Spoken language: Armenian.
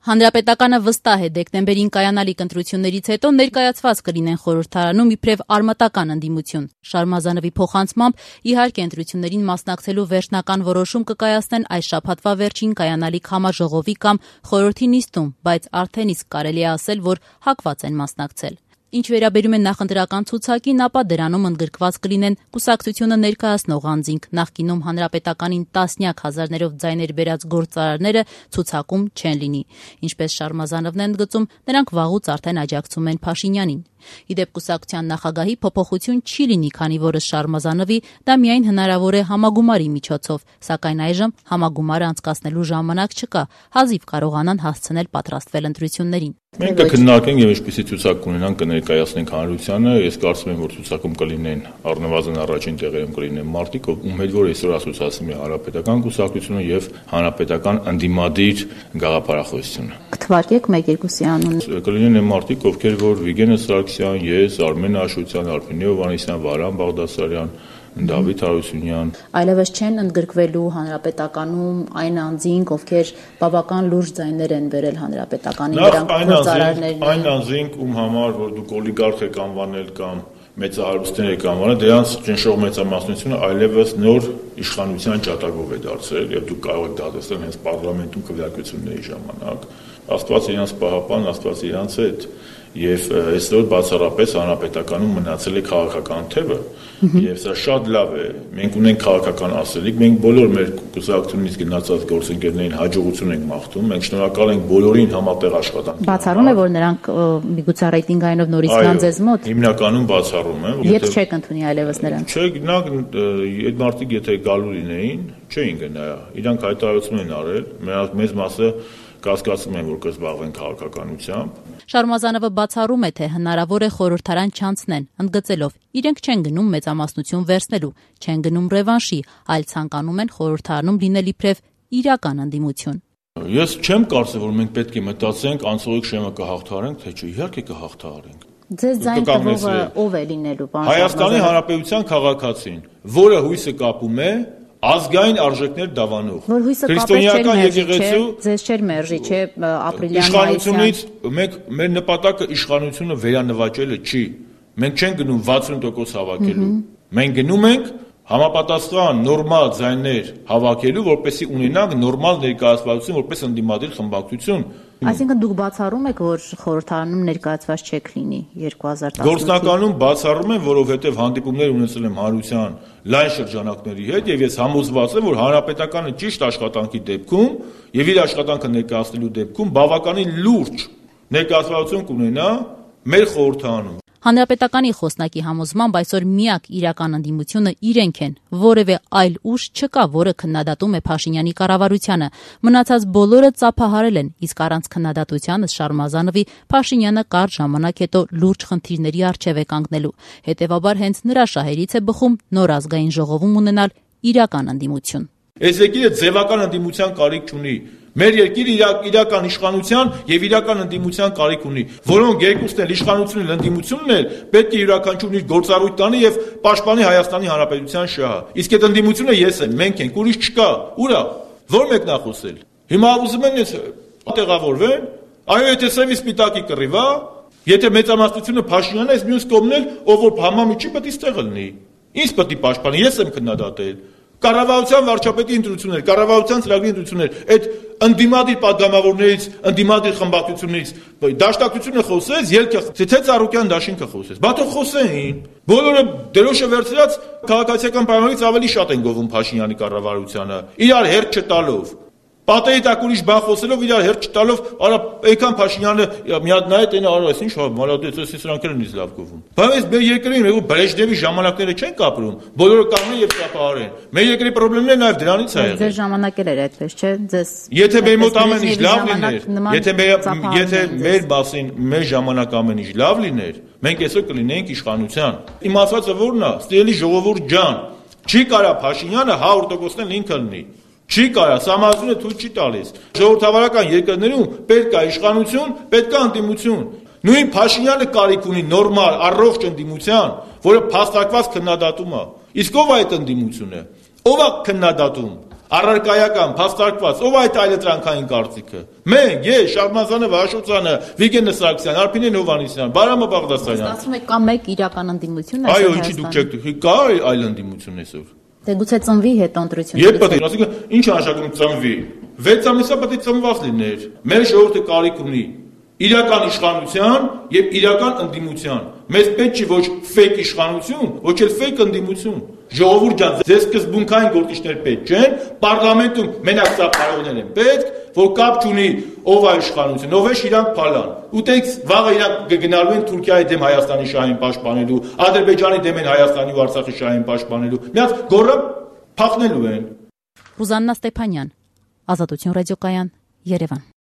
Հանրապետականը վստահ է դեկտեմբերին կայանալիք ընտրություններից հետո ներկայացված կլինեն խորհրդարանում իբրև արմատական ընդդիմություն։ Շարմազանովի փոխանցմամբ իհարկե ընտրություններին մասնակցելու վերջնական որոշում կկայացնեն այս շաբաթվա վերջին կայանալիք համաժողովի կամ խորհրդի նիստում, բայց արդեն իսկ կարելի է ասել, որ հակված են մասնակցել։ Ինչ վերաբերում է նախընտրական ցուցակին, ապա դրանում ընդգրկված կլինեն կուսակցությունը ներկայացնող անձինք, նախկինում հանրապետականին տասնյակ հազարներով ձայներ բերած գործարարները ցուցակում չեն լինի։ Ինչպես Շարմազանովն է ընդգծում, նրանք վաղուց արդեն աջակցում են Փաշինյանին։ Իդեպ կուսակցության նախագահի փոփոխություն չի լինի, քանի որ Շարմազանովի դա միայն հնարավոր է համագումարի միջոցով, սակայն այժմ համագումարը անցկացնելու ժամանակ չկա, հազիվ կարողանան հասցնել պատրաստվել ընտրություններին։ Մենք կքննարկենք եւ ինչպիսի ցուցակ կունենանք կներկայացնենք հանրությանը։ Ես կարծում եմ, որ ցուցակում կլինեն առնվազն առաջին տեղերում կլինեն մարդիկ, ում հետ որ այսօր ասոցիացվում է հանրապետական կուսակցությունը եւ հանրապետական ընդդիմադիր գաղափարախոսությունը։ Կթվարկեք 1-2-ի անունը։ Կլինեն այն մարդիկ, ովքեր որ Վիգենը Սարգսյան, ես, Արմեն Աշոտյան, Արփինե Հովհաննիսյան, Վարան Բաղդասարյան, Դավիթ Հարությունյան։ Այլևս չեն ընդգրկվելու հանրապետականում այն անձինք, ովքեր բավական լուրջ ձայներ են բերել հանրապետականին, դրանք գործարարներն են։ Այն անձինք, ում համար որ դուք օլիգարխ եք անվանել կամ մեծահարուստներ եք անվանել, դրանց ճնշող մեծամասնությունը այլևս նոր իշխանության ջատագով է դարձել եւ դուք կարող եք դատել հենց պարլամենտում քվեարկությունների ժամանակ։ Աստված իրանց պահապան, Աստված իրանց հետ։ Եվ այսօր բացառապես հանրապետականում մնացել է քաղաքական թևը, եւ սա շատ լավ է։ Մենք ունենք քաղաքական ասելիք, մենք բոլոր մեր կուսակցությունից գնացած գործընկերներին հաջողություն ենք մաղթում, մենք շնորհակալ ենք բոլորին համատեղ աշխատանքի։ Բացառում է, որ նրանք միգուցե ռեյտինգայինով նորից գան ձեզ մոտ։ Հիմնականում բացառում եմ, Ետ չեք ընդունի այլևս նրանց։ Չէ, այդ մարդիկ եթե գալու լինեին, չէին գնա։ Իրանք հայտարարություն են արել, մեծ մասը կասկածում են, որ կզբաղվեն քաղաքականությամբ։ Շարմազանովը բացառում է, թե հնարավոր է խորհրդարան չանցնեն, ընդգծելով, իրենք չեն գնում մեծամասնություն վերցնելու, չեն գնում ռևանշի, այլ ցանկանում են խորհրդարանում լինել իբրև իրական ընդդիմություն։ Ես չեմ կարծում, որ մենք պետք է մտածենք անցողիկ շեմը կհաղթահարենք, թե չէ, իհարկե կհաղթահարենք։ Ձեզ ձայն տվողը ով է լինելու, պարոն Հայաստանի Հանրապետության քաղաքացին, որը հույսը կապում է ազգային արժեքներ դավանող։ Քրիստոնեական եկեղեցու ձեզ չէր մերժի, չէ, ապրիլյան իշխանությունից մեր նպատակը իշխանությունը վերանվաճելը չի։ Մենք չենք գնում 60% հավաքելու։ Մենք գնում ենք համապատասխան նորմալ ձայներ հավաքելու, որպեսզի ունենանք նորմալ ներկայացվածություն, որպես ընդդիմադիր խմբակցություն։ Այսինքն դուք բացառում եք, որ խորհրդարանում ներկայացված չեք լինի 2018-ին։ Գործնականում բացառում եմ, որովհետև հանդիպումներ ունեցել եմ հանրության լայն շրջանակների հետ եւ ես համոզված եմ, որ հանրապետականը ճիշտ աշխատանքի դեպքում եւ իր աշխատանքը ներկայացնելու դեպքում բավականին լուրջ ներկայացվածություն կունենա մեր խորհրդարանում։ Հանրապետականի խոսնակի համոզմամբ այսօր միակ իրական ընդդիմությունը իրենք են, որևէ այլ ուժ չկա, որը քննադատում է Փաշինյանի կառավարությանը։ Մնացած բոլորը ծափահարել են, իսկ առանց քննադատության Շարմազանովի Փաշինյանը կարճ ժամանակ հետո լուրջ խնդիրների առջև է կանգնելու։ Հետևաբար հենց նրա շահերից է բխում նոր ազգային ժողովում ունենալ իրական ընդդիմություն։ Այս երկիրը ձևական ընդդիմության կարիք չունի։ Մեր երկիրը իրական իշխանության եւ իրական ընդդիմության կարիք ունի, որոնք երկուսն էլ իշխանությունն էլ ընդդիմությունն էլ պետք է յուրաքանչյուրն իր գործառույթ տանի եւ պաշտպանի Հայաստանի Հանրապետության շահը։ Իսկ այդ ընդդիմությունը ես եմ, մենք ենք, ուրիշ չկա։ Ուրա, ո՞ր մեկն է խոսել։ Հիմա ուզում են տեղավորվեն, այո, եթե սևի սպիտակի կռիվ է, եթե մեծամասնությունը Փաշինյանն է, այս մյուս կողմն էլ, ով որ համամիջի պետք է ստեղ լինի։ Ինչ պետք է պաշտպանի, ես եմ քննադատել։ Կառավարության վարչապետի ընտրություններ, կառավարության ծրագրի ընտրություններ, այդ ընդդիմադիր падգամավորներից, ընդդիմադիր խմբակցություններից դաշնակցությունը խոսեց, ելքը թե Ծառուկյան դաշինքը խոսեց։ Բա թող խոսեին։ Բոլորը դրոշը վերցրած քաղաքացիական պայմաններից ավելի շատ են գովում Փաշինյանի կառավարությանը, իրար հերթ չտալով։ Պատերի տակ ուրիշ բան խոսելով իրար հերթ չտալով, արա այնքան Փաշինյանը մի հատ նայեց այն արո, այս ինչ հա, մալադեց, էս սրանք են ինձ լավ գովում։ Բայց մեր երկրին ու Բրեժնևի ժամանակները չեն կապրում, բոլորը կանգնեն եւ ճապահարեն։ Մեր երկրի խնդիրները նաեւ դրանից է եղել։ Ձեր ժամանակել էր այդպես, չէ՞, ձեզ։ Եթե մեր մոտ ամեն ինչ լավ լիներ, եթե մեր մասին մեր ժամանակ ամեն ինչ լավ լիներ, մենք այսօր կլինեինք իշխանության։ Իմ ասածը ո՞րն է, ստելի ժողովուրդ ջան, չի կարա Փաշինյանը 100%-ն ինքը լինի։ Չի կարա, համազունը թույլ չի տալիս։ Ժողովրդավարական երկրներում պետք է իշխանություն, պետք է ընդդիմություն։ Նույն Փաշինյանը կարիք ունի նորմալ, առողջ ընդդիմության, որը փաստարկված քննադատում է։ Իսկ ով է այդ ընդդիմությունը։ Ով է քննադատում։ առարկայական, փաստարկված, ով այդ այլընտրանքային կարծիքը։ Մենք, ես, Շահմազանովը, Աշոտյանը, Վիգենը Սարգսյանը, Արփինեն Հովհաննիսյանը, Բարամը Բաղդասարյանը։ Ասում եք կա մեկ իրական ընդդիմություն Այո, ինչի դուք չեք դուք, կա այլ ընդդիմություն այսօր։ Դե գուցե ծնվի հետո ընտրություններից։ Երբ պետք է, ասիկա, ինչ անհաշակում ծնվի։ 6 ամիսա պետք է ծնված լիներ։ Մեր ժողովուրդը կարիք ունի իրական իշխանության եւ իրական ընդդիմության։ Մեզ պետք չի ոչ ֆեյք իշխանություն, ոչ էլ ֆեյք ընդդիմություն։ Ժողովուրդ ջան, ձեզ սկզբունքային գործիչներ պետք չեն, պարլամենտում մենակ սա բարոներ են պետք, որ կապ չունի ով է իշխանություն, ով է իրանք փալան։ Ուտեք վաղը իրանք կգնալու են Թուրքիայի դեմ Հայաստանի շահին պաշտպանելու, Ադրբեջանի դեմ են Հայաստանի ու Արցախի շահին պաշտպանելու։ Միած գորը փախնելու են։ Ռուզաննա Ստեփանյան, Ազատություն ռադիոկայան, Երևան։